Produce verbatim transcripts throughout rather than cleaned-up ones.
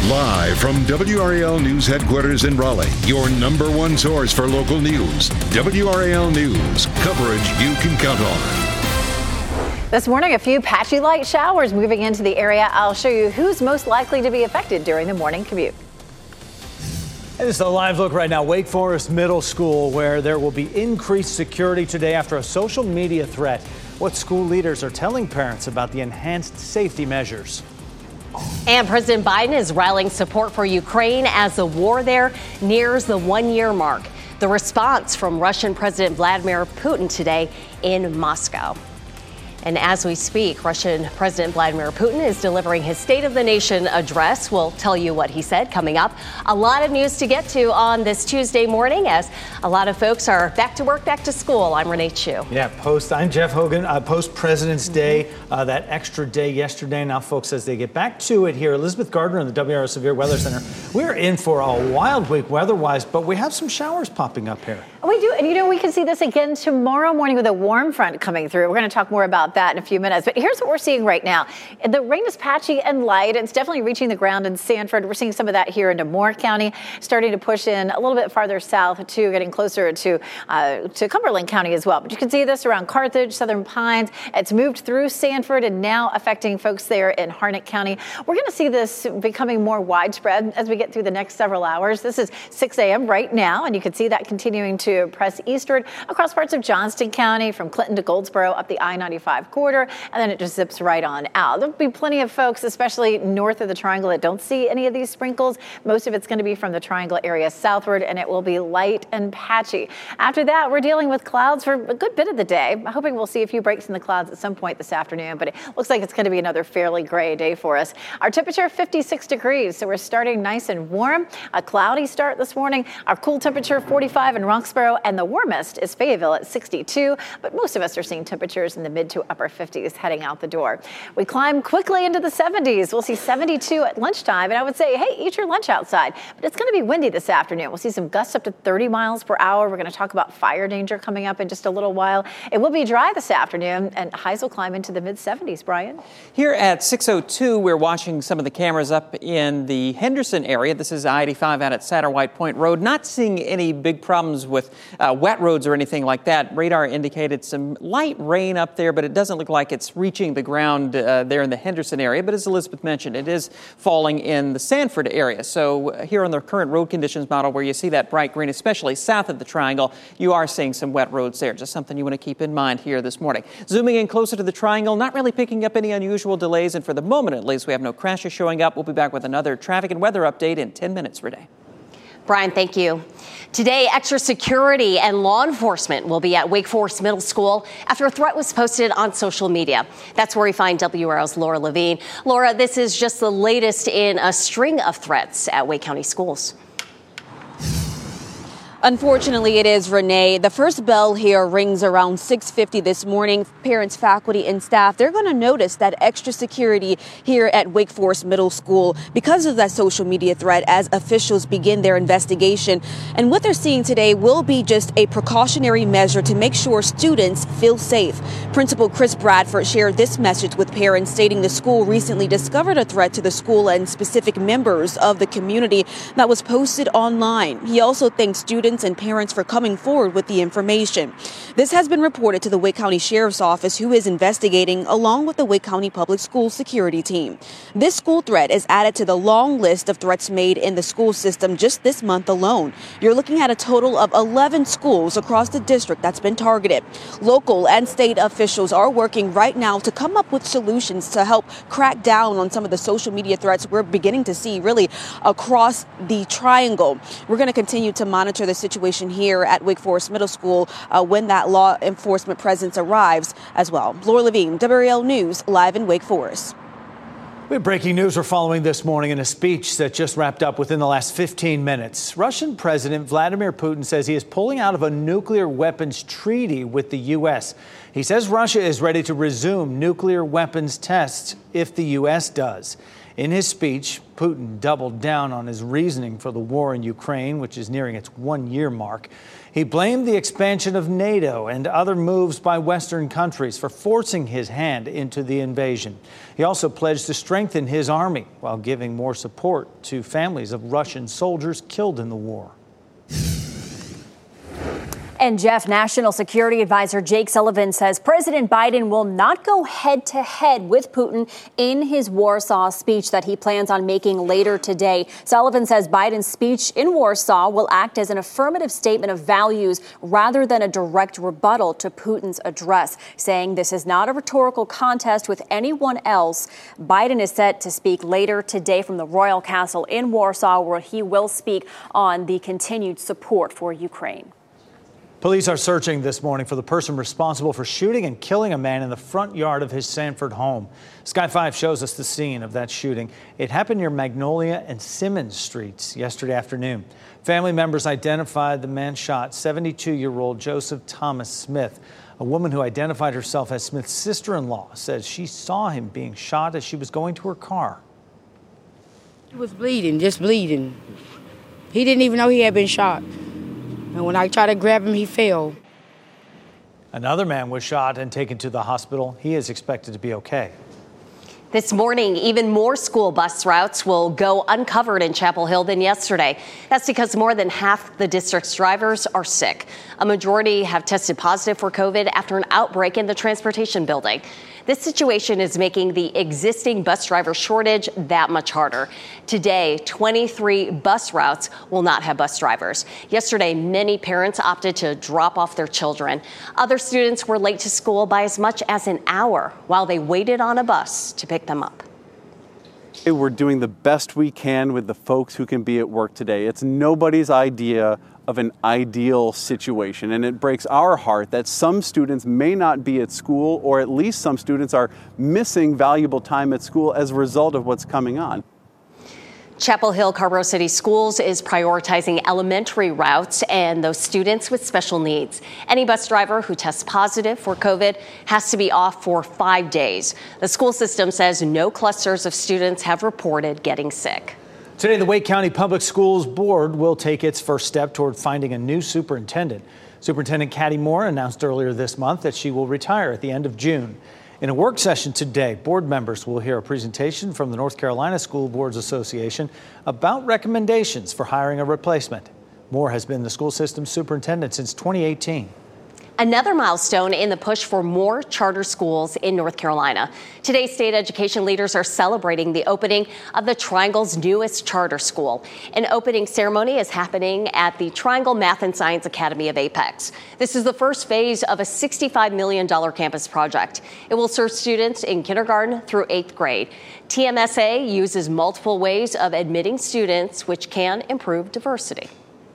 Live from W R A L News headquarters in Raleigh, your number one source for local news. W R A L News, coverage you can count on. This morning, a few patchy light showers moving into the area. I'll show you who's most likely to be affected during the morning commute. This is a live look right now. Wake Forest Middle School, where there will be increased security today after a social media threat. What school leaders are telling parents about the enhanced safety measures. And President Biden is rallying support for Ukraine as the war there nears the one-year mark. The response from Russian President Vladimir Putin today in Moscow. And as we speak, Russian President Vladimir Putin is delivering his State of the Nation address. We'll tell you what he said coming up. A lot of news to get to on this Tuesday morning as a lot of folks are back to work, back to school. I'm Renee Chu. Yeah, post. I'm Jeff Hogan. Uh, post President's Day, uh, that extra day yesterday. Now, folks, as they get back to it here, Elizabeth Gardner in the W R A Severe Weather Center. We're in for a wild week weather-wise, but we have some showers popping up here. We do, and you know, we can see this again tomorrow morning with a warm front coming through. We're going to talk more about that in a few minutes. But here's what we're seeing right now. The rain is patchy and light. It's definitely reaching the ground in Sanford. We're seeing some of that here into Moore County, starting to push in a little bit farther south too, getting closer to uh, to Cumberland County as well. But you can see this around Carthage, Southern Pines. It's moved through Sanford and now affecting folks there in Harnett County. We're going to see this becoming more widespread as we get through the next several hours. This is six a.m. right now, and you can see that continuing to press eastward across parts of Johnston County from Clinton to Goldsboro up the I ninety-five corridor, and then it just zips right on out. There'll be plenty of folks, especially north of the Triangle, that don't see any of these sprinkles. Most of it's going to be from the Triangle area southward, and it will be light and patchy. After that, we're dealing with clouds for a good bit of the day. I'm hoping we'll see a few breaks in the clouds at some point this afternoon, but it looks like it's going to be another fairly gray day for us. Our temperature, fifty-six degrees, so we're starting nice and warm. A cloudy start this morning. Our cool temperature, forty-five in Roxborough, and the warmest is Fayetteville at sixty-two, but most of us are seeing temperatures in the mid to upper fifties heading out the door. We climb quickly into the seventies. We'll see seventy-two at lunchtime, and I would say, hey, eat your lunch outside. But it's going to be windy this afternoon. We'll see some gusts up to thirty miles per hour. We're going to talk about fire danger coming up in just a little while. It will be dry this afternoon, and highs will climb into the mid seventies, Brian. Here at six oh two, we're watching some of the cameras up in the Henderson area. This is I eighty-five out at Satterwhite Point Road. Not seeing any big problems with uh, wet roads or anything like that. Radar indicated some light rain up there, but it doesn't look like it's reaching the ground uh, there in the Henderson area. But as Elizabeth mentioned, it is falling in the Sanford area. So uh, here on the current road conditions model, where you see that bright green, especially south of the Triangle, you are seeing some wet roads there. Just something you want to keep in mind here this morning. Zooming in closer to the Triangle, not really picking up any unusual delays. And for the moment, at least, we have no crashes showing up. We'll be back with another traffic and weather update in ten minutes, Renee. Brian, thank you. Today, extra security and law enforcement will be at Wake Forest Middle School after a threat was posted on social media. That's where we find W R L's Laura Levine. Laura, this is just the latest in a string of threats at Wake County schools. Unfortunately, it is, Renee. The first bell here rings around six fifty this morning. Parents, faculty, and staff, they're going to notice that extra security here at Wake Forest Middle School because of that social media threat as officials begin their investigation. And what they're seeing today will be just a precautionary measure to make sure students feel safe. Principal Chris Bradford shared this message with parents, stating the school recently discovered a threat to the school and specific members of the community that was posted online. He also thanked students and parents for coming forward with the information. This has been reported to the Wake County Sheriff's Office, who is investigating along with the Wake County Public School security team. This school threat is added to the long list of threats made in the school system just this month alone. You're looking at a total of eleven schools across the district that's been targeted. Local and state officials are working right now to come up with solutions to help crack down on some of the social media threats we're beginning to see really across the Triangle. We're going to continue to monitor the situation here at Wake Forest Middle School uh, when that law enforcement presence arrives as well. Laura Levine, W R A L News, live in Wake Forest. We have breaking news we're following this morning in a speech that just wrapped up within the last fifteen minutes. Russian President Vladimir Putin says he is pulling out of a nuclear weapons treaty with the U S. He says Russia is ready to resume nuclear weapons tests if the U S does. In his speech, Putin doubled down on his reasoning for the war in Ukraine, which is nearing its one-year mark. He blamed the expansion of NATO and other moves by Western countries for forcing his hand into the invasion. He also pledged to strengthen his army while giving more support to families of Russian soldiers killed in the war. And Jeff, National Security Advisor Jake Sullivan says President Biden will not go head to head with Putin in his Warsaw speech that he plans on making later today. Sullivan says Biden's speech in Warsaw will act as an affirmative statement of values rather than a direct rebuttal to Putin's address, saying this is not a rhetorical contest with anyone else. Biden is set to speak later today from the Royal Castle in Warsaw, where he will speak on the continued support for Ukraine. Police are searching this morning for the person responsible for shooting and killing a man in the front yard of his Sanford home. Sky five shows us the scene of that shooting. It happened near Magnolia and Simmons Streets yesterday afternoon. Family members identified the man shot, seventy-two-year-old Joseph Thomas Smith. A woman who identified herself as Smith's sister-in-law says she saw him being shot as she was going to her car. He was bleeding, just bleeding. He didn't even know he had been shot. And when I tried to grab him, he fell. Another man was shot and taken to the hospital. He is expected to be okay. This morning, even more school bus routes will go uncovered in Chapel Hill than yesterday. That's because more than half the district's drivers are sick. A majority have tested positive for COVID after an outbreak in the transportation building. This situation is making the existing bus driver shortage that much harder. Today, twenty-three bus routes will not have bus drivers. Yesterday, many parents opted to drop off their children. Other students were late to school by as much as an hour while they waited on a bus to pick them up. We're doing the best we can with the folks who can be at work today. It's nobody's idea of an ideal situation, and it breaks our heart that some students may not be at school, or at least some students are missing valuable time at school as a result of what's coming on. Chapel Hill Carrboro City Schools is prioritizing elementary routes and those students with special needs. Any bus driver who tests positive for COVID has to be off for five days. The school system says no clusters of students have reported getting sick. Today, the Wake County Public Schools Board will take its first step toward finding a new superintendent. Superintendent Katty Moore announced earlier this month that she will retire at the end of June. In a work session today, board members will hear a presentation from the North Carolina School Boards Association about recommendations for hiring a replacement. Moore has been the school system superintendent since twenty eighteen. Another milestone in the push for more charter schools in North Carolina. Today, state education leaders are celebrating the opening of the Triangle's newest charter school. An opening ceremony is happening at the Triangle Math and Science Academy of Apex. This is the first phase of a sixty-five million dollars campus project. It will serve students in kindergarten through eighth grade. T M S A uses multiple ways of admitting students, which can improve diversity.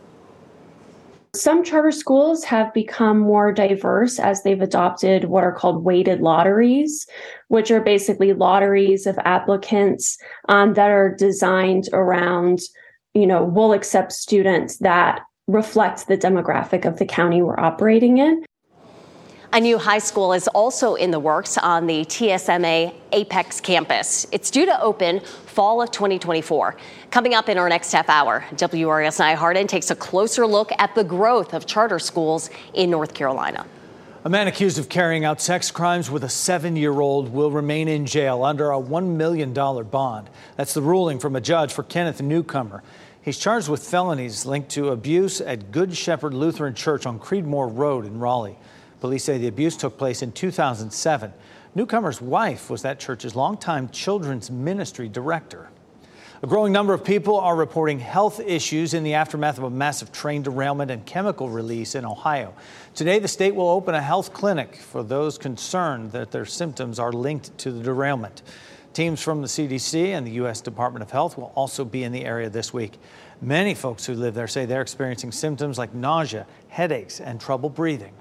Some charter schools have become more diverse as they've adopted what are called weighted lotteries, which are basically lotteries of applicants um, that are designed around, you know, we'll accept students that reflect the demographic of the county we're operating in. A new high school is also in the works on the T S M A Apex campus. It's due to open fall of twenty twenty-four. Coming up in our next half hour, W R A L's Nia Harden takes a closer look at the growth of charter schools in North Carolina. A man accused of carrying out sex crimes with a seven-year-old will remain in jail under a one million dollars bond. That's the ruling from a judge for Kenneth Newcomer. He's charged with felonies linked to abuse at Good Shepherd Lutheran Church on Creedmoor Road in Raleigh. Police say the abuse took place in two thousand seven. Newcomer's wife was that church's longtime children's ministry director. A growing number of people are reporting health issues in the aftermath of a massive train derailment and chemical release in Ohio. Today, the state will open a health clinic for those concerned that their symptoms are linked to the derailment. Teams from the C D C and the U S Department of Health will also be in the area this week. Many folks who live there say they're experiencing symptoms like nausea, headaches, and trouble breathing.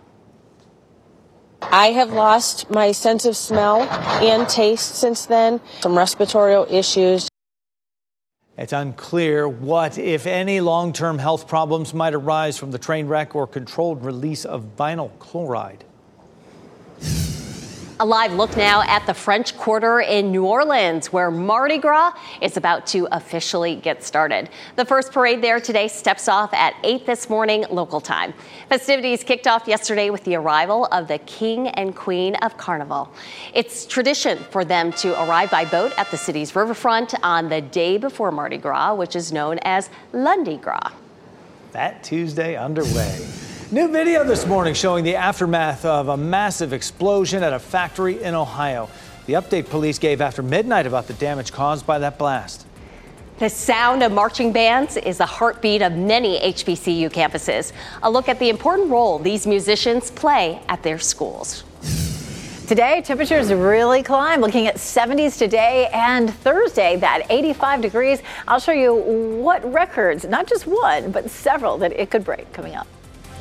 I have lost my sense of smell and taste since then. Some respiratory issues. It's unclear what, if any, long-term health problems might arise from the train wreck or controlled release of vinyl chloride. A live look now at the French Quarter in New Orleans, where Mardi Gras is about to officially get started. The first parade there today steps off at eight this morning local time. Festivities kicked off yesterday with the arrival of the King and Queen of Carnival. It's tradition for them to arrive by boat at the city's riverfront on the day before Mardi Gras, which is known as Lundi Gras. That Tuesday underway. New video this morning showing the aftermath of a massive explosion at a factory in Ohio. The update police gave after midnight about the damage caused by that blast. The sound of marching bands is the heartbeat of many H B C U campuses. A look at the important role these musicians play at their schools. Today, temperatures really climb, looking at seventies today and Thursday, that eighty-five degrees. I'll show you what records, not just one, but several that it could break coming up.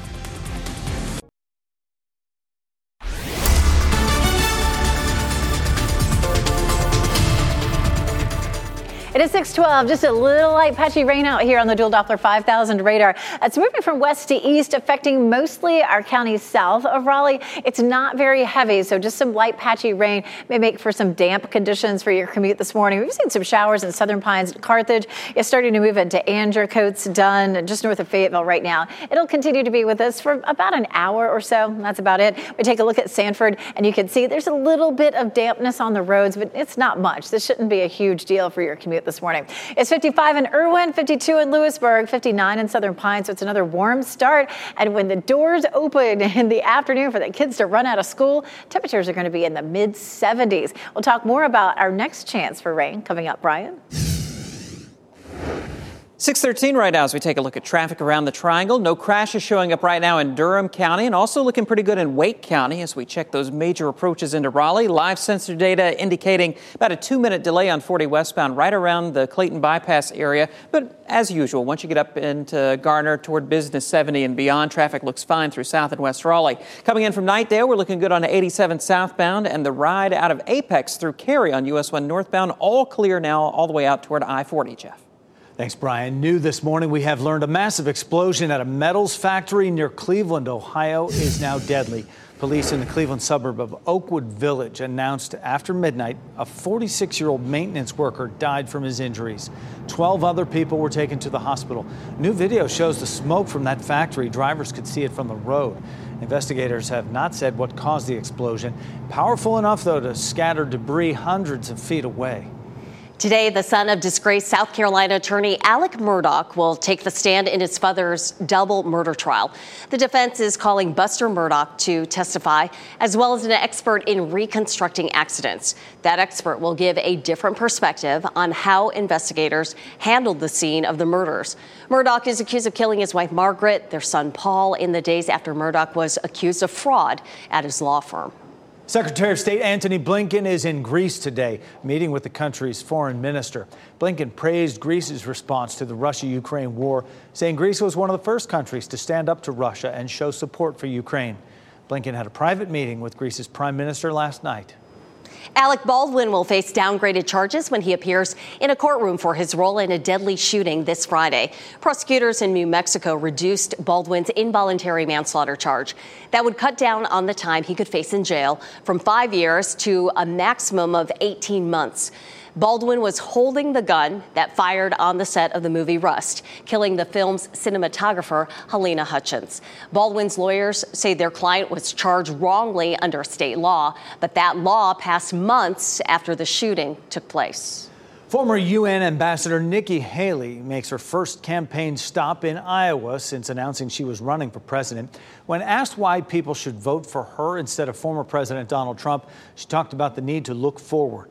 It is six twelve, just a little light patchy rain out here on the dual Doppler five thousand radar. It's moving from west to east, affecting mostly our counties south of Raleigh. It's not very heavy, so just some light patchy rain may make for some damp conditions for your commute this morning. We've seen some showers in Southern Pines and Carthage. It's starting to move into Andrecoats, Dunn, just north of Fayetteville right now. It'll continue to be with us for about an hour or so. That's about it. We take a look at Sanford, and you can see there's a little bit of dampness on the roads, but it's not much. This shouldn't be a huge deal for your commute this morning. It's fifty-five in Irwin, fifty-two in Lewisburg, fifty-nine in Southern Pines. So it's another warm start. And when the doors open in the afternoon for the kids to run out of school, temperatures are going to be in the mid seventies. We'll talk more about our next chance for rain coming up. Brian? six thirteen right now as we take a look at traffic around the Triangle. No crashes showing up right now in Durham County, and also looking pretty good in Wake County as we check those major approaches into Raleigh. Live sensor data indicating about a two-minute delay on forty westbound right around the Clayton bypass area. But as usual, once you get up into Garner toward Business seventy and beyond, traffic looks fine through South and West Raleigh. Coming in from Knightdale, we're looking good on eighty-seven southbound, and the ride out of Apex through Cary on U S one northbound, all clear now all the way out toward I forty, Jeff. Thanks, Brian. New this morning, we have learned a massive explosion at a metals factory near Cleveland, Ohio, is now deadly. Police in the Cleveland suburb of Oakwood Village announced after midnight a forty-six-year-old maintenance worker died from his injuries. Twelve other people were taken to the hospital. New video shows the smoke from that factory. Drivers could see it from the road. Investigators have not said what caused the explosion. Powerful enough, though, to scatter debris hundreds of feet away. Today, the son of disgraced South Carolina attorney Alec Murdaugh will take the stand in his father's double murder trial. The defense is calling Buster Murdaugh to testify, as well as an expert in reconstructing accidents. That expert will give a different perspective on how investigators handled the scene of the murders. Murdaugh is accused of killing his wife Margaret, their son Paul, in the days after Murdaugh was accused of fraud at his law firm. Secretary of State Antony Blinken is in Greece today, meeting with the country's foreign minister. Blinken praised Greece's response to the Russia-Ukraine war, saying Greece was one of the first countries to stand up to Russia and show support for Ukraine. Blinken had a private meeting with Greece's prime minister last night. Alec Baldwin will face downgraded charges when he appears in a courtroom for his role in a deadly shooting this Friday. Prosecutors in New Mexico reduced Baldwin's involuntary manslaughter charge. That would cut down on the time he could face in jail from five years to a maximum of eighteen months. Baldwin was holding the gun that fired on the set of the movie Rust, killing the film's cinematographer, Helena Hutchins. Baldwin's lawyers say their client was charged wrongly under state law, but that law passed months after the shooting took place. Former U N Ambassador Nikki Haley makes her first campaign stop in Iowa since announcing she was running for president. When asked why people should vote for her instead of former President Donald Trump, she talked about the need to look forward.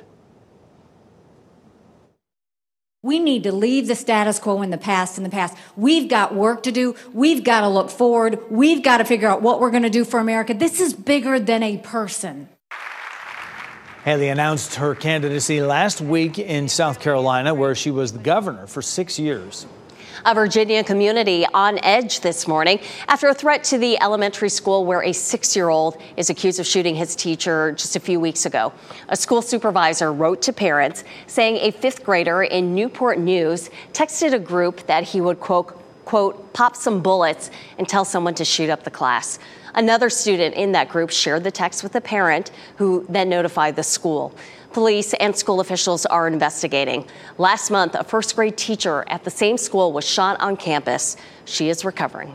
We need to leave the status quo in the past in the past. We've got work to do. We've got to look forward. We've got to figure out what we're going to do for America. This is bigger than a person. Haley announced her candidacy last week in South Carolina, where she was the governor for six years. A Virginia community on edge this morning after a threat to the elementary school where a six-year-old is accused of shooting his teacher just a few weeks ago. A school supervisor wrote to parents saying a fifth grader in Newport News texted a group that he would, quote, quote, pop some bullets and tell someone to shoot up the class. Another student in that group shared the text with a parent who then notified the school. Police and school officials are investigating. Last month, a first grade teacher at the same school was shot on campus. She is recovering.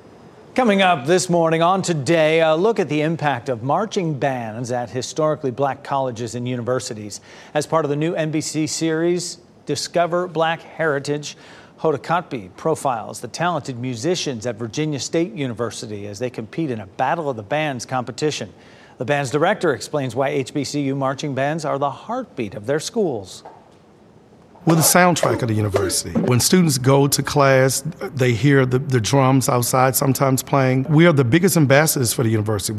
Coming up this morning on Today, a look at the impact of marching bands at historically black colleges and universities. As part of the new N B C series, Discover Black Heritage, Hoda Kotb profiles the talented musicians at Virginia State University as they compete in a Battle of the Bands competition. The band's director explains why H B C U marching bands are the heartbeat of their schools. We're the soundtrack of the university. When students go to class, they hear the, the drums outside sometimes playing. We are the biggest ambassadors for the university.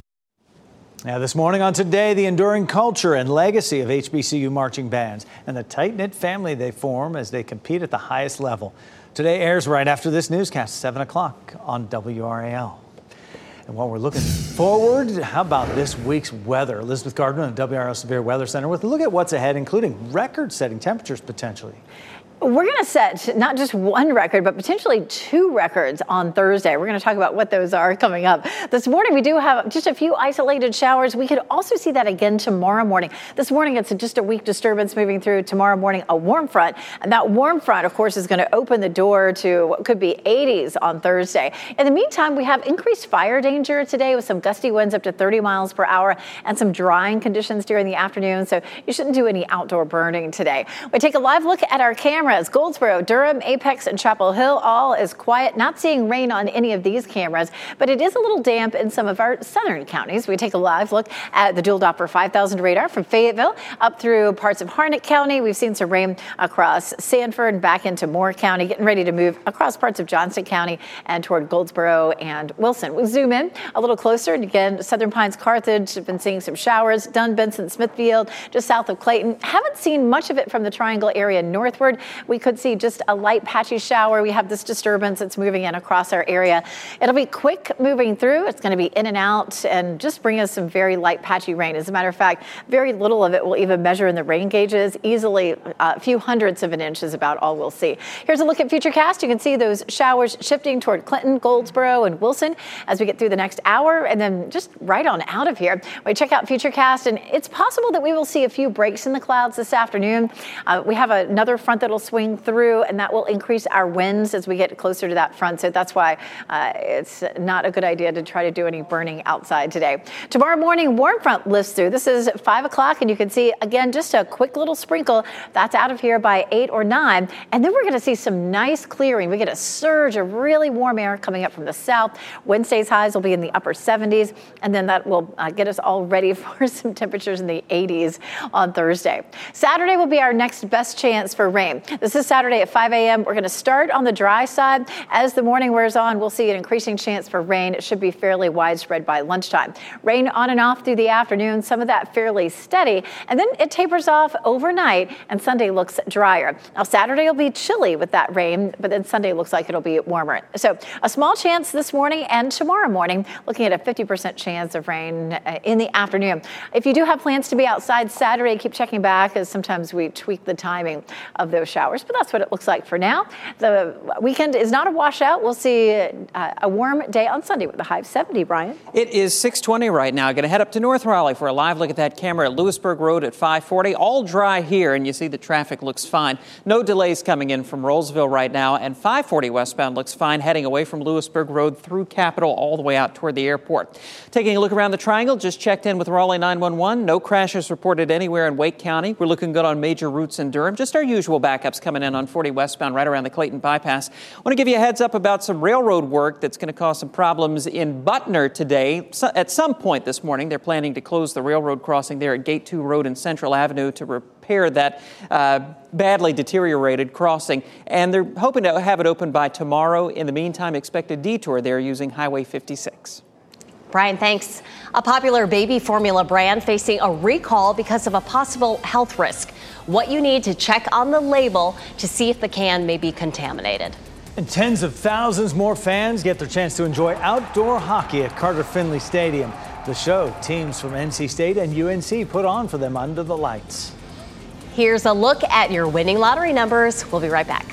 Now, this morning on Today, the enduring culture and legacy of H B C U marching bands and the tight-knit family they form as they compete at the highest level. Today airs right after this newscast, seven o'clock on W R A L. And while we're looking forward, how about this week's weather? Elizabeth Gardner in the W R A L Severe Weather Center with a look at what's ahead, including record-setting temperatures potentially. We're going to set not just one record, but potentially two records on Thursday. We're going to talk about what those are coming up. This morning, we do have just a few isolated showers. We could also see that again tomorrow morning. This morning, it's just a weak disturbance moving through. Tomorrow morning, a warm front. And that warm front, of course, is going to open the door to what could be eighties on Thursday. In the meantime, we have increased fire danger today with some gusty winds up to thirty miles per hour and some drying conditions during the afternoon. So you shouldn't do any outdoor burning today. We take a live look at our camera. Goldsboro, Durham, Apex, and Chapel Hill all is quiet. Not seeing rain on any of these cameras, but it is a little damp in some of our southern counties. We take a live look at the dual Doppler five thousand radar from Fayetteville up through parts of Harnett County. We've seen some rain across Sanford and back into Moore County, getting ready to move across parts of Johnston County and toward Goldsboro and Wilson. We zoom in a little closer, and again, Southern Pines, Carthage, have been seeing some showers. Dunn, Benson, Smithfield, just south of Clayton. Haven't seen much of it from the Triangle area northward. We could see just a light patchy shower. We have this disturbance that's moving in across our area. It'll be quick moving through. It's going to be in and out and just bring us some very light patchy rain. As a matter of fact, very little of it will even measure in the rain gauges. Easily a few hundredths of an inch is about all we'll see. Here's a look at Futurecast. You can see those showers shifting toward Clinton, Goldsboro, and Wilson as we get through the next hour, and then just right on out of here. We check out Futurecast, and it's possible that we will see a few breaks in the clouds this afternoon. Uh, we have another front that'll swing through, and that will increase our winds as we get closer to that front. So that's why uh, it's not a good idea to try to do any burning outside today. Tomorrow morning, warm front lifts through. This is five o'clock, and you can see, again, just a quick little sprinkle. That's out of here by eight or nine. And then we're going to see some nice clearing. We get a surge of really warm air coming up from the south. Wednesday's highs will be in the upper seventies, and then that will uh, get us all ready for some temperatures in the eighties on Thursday. Saturday will be our next best chance for rain. This is Saturday at five a.m. We're going to start on the dry side. As the morning wears on, we'll see an increasing chance for rain. It should be fairly widespread by lunchtime. Rain on and off through the afternoon, some of that fairly steady, and then it tapers off overnight, and Sunday looks drier. Now, Saturday will be chilly with that rain, but then Sunday looks like it'll be warmer. So a small chance this morning and tomorrow morning, looking at a fifty percent chance of rain in the afternoon. If you do have plans to be outside Saturday, keep checking back, as sometimes we tweak the timing of those showers, but that's what it looks like for now. The weekend is not a washout. We'll see a, a warm day on Sunday with a high of seventy, Brian. It is six twenty right now. Going to head up to North Raleigh for a live look at that camera at Lewisburg Road at five forty. All dry here, and you see the traffic looks fine. No delays coming in from Rollsville right now, and five forty westbound looks fine, heading away from Lewisburg Road through Capitol all the way out toward the airport. Taking a look around the Triangle, just checked in with Raleigh nine one one. No crashes reported anywhere in Wake County. We're looking good on major routes in Durham. Just our usual backups coming in on forty westbound right around the Clayton bypass. I want to give you a heads up about some railroad work that's going to cause some problems in Butner today. So at some point this morning, they're planning to close the railroad crossing there at Gate two Road and Central Avenue to repair that uh, badly deteriorated crossing. And they're hoping to have it open by tomorrow. In the meantime, expect a detour there using Highway fifty-six. Brian, thanks. A popular baby formula brand facing a recall because of a possible health risk. What you need to check on the label to see if the can may be contaminated. And tens of thousands more fans get their chance to enjoy outdoor hockey at Carter Finley Stadium. The show teams from N C State and U N C put on for them under the lights. Here's a look at your winning lottery numbers. We'll be right back.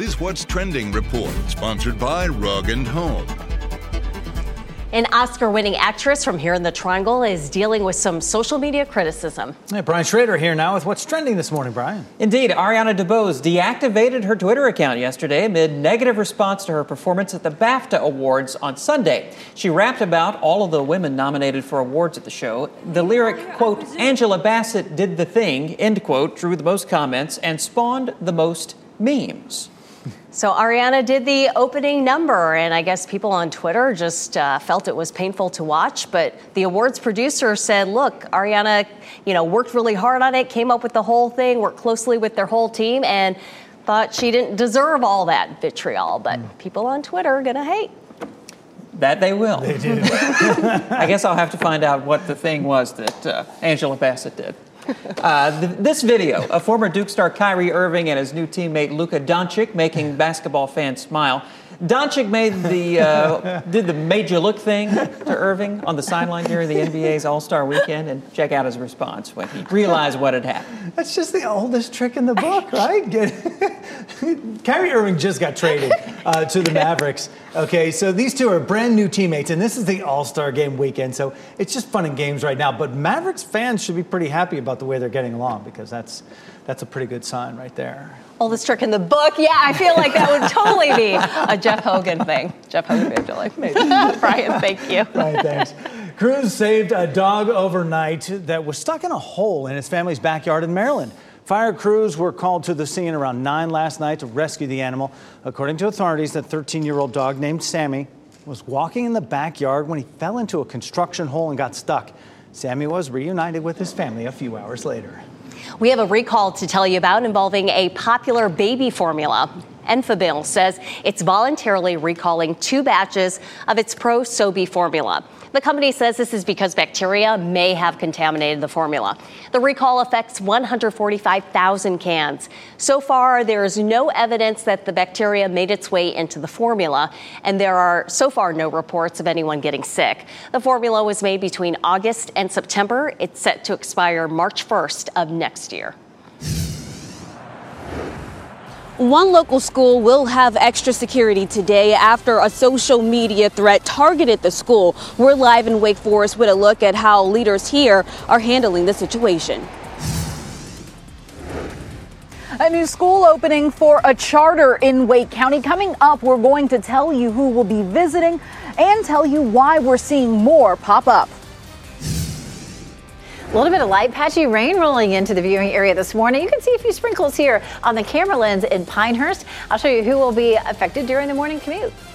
This What's Trending report, sponsored by Rug and Home. An Oscar-winning actress from here in the Triangle is dealing with some social media criticism. Hey, Brian Schrader here now with What's Trending this morning, Brian. Indeed, Ariana DeBose deactivated her Twitter account yesterday amid negative response to her performance at the BAFTA Awards on Sunday. She rapped about all of the women nominated for awards at the show. The lyric, quote, "Angela Bassett did the thing," end quote, drew the most comments and spawned the most memes. So Ariana did the opening number, and I guess people on Twitter just uh, felt it was painful to watch. But the awards producer said, look, Ariana, you know, worked really hard on it, came up with the whole thing, worked closely with their whole team, and thought she didn't deserve all that vitriol. But mm. people on Twitter are going to hate. That they will. They do. I guess I'll have to find out what the thing was that uh, Angela Bassett did. Uh, th- this video of former Duke star Kyrie Irving and his new teammate Luka Doncic making basketball fans smile. Doncic made the uh, did the made you look thing to Irving on the sideline during the N B A's All-Star Weekend, and check out his response when he realized what had happened. That's just the oldest trick in the book, right? Kyrie Irving just got traded uh, to the Mavericks. Okay, so these two are brand new teammates, and this is the All-Star Game weekend, so it's just fun and games right now. But Mavericks fans should be pretty happy about the way they're getting along, because that's that's a pretty good sign right there. Oldest trick in the book? Yeah, I feel like that would totally be a Jeff Hogan thing. Jeff Hogan, I feel like maybe. Brian, thank you. Brian, thanks. Crews saved a dog overnight that was stuck in a hole in his family's backyard in Maryland. Fire crews were called to the scene around nine last night to rescue the animal. According to authorities, the thirteen-year-old dog named Sammy was walking in the backyard when he fell into a construction hole and got stuck. Sammy was reunited with his family a few hours later. We have a recall to tell you about involving a popular baby formula. Enfamil says it's voluntarily recalling two batches of its Pro-Sobi formula. The company says this is because bacteria may have contaminated the formula. The recall affects one hundred forty-five thousand cans. So far, there is no evidence that the bacteria made its way into the formula, and there are so far no reports of anyone getting sick. The formula was made between August and September. It's set to expire March first of next year. One local school will have extra security today after a social media threat targeted the school. We're live in Wake Forest with a look at how leaders here are handling the situation. A new school opening for a charter in Wake County. Coming up, we're going to tell you who will be visiting and tell you why we're seeing more pop up. A little bit of light, patchy rain rolling into the viewing area this morning. You can see a few sprinkles here on the camera lens in Pinehurst. I'll show you who will be affected during the morning commute.